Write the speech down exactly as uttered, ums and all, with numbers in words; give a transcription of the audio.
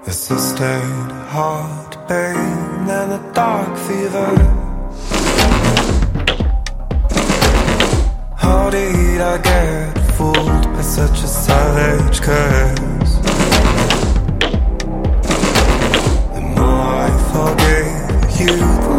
The sustained heart pain and the dark fever. How did I get fooled by such a savage curse? The more I forgave you, the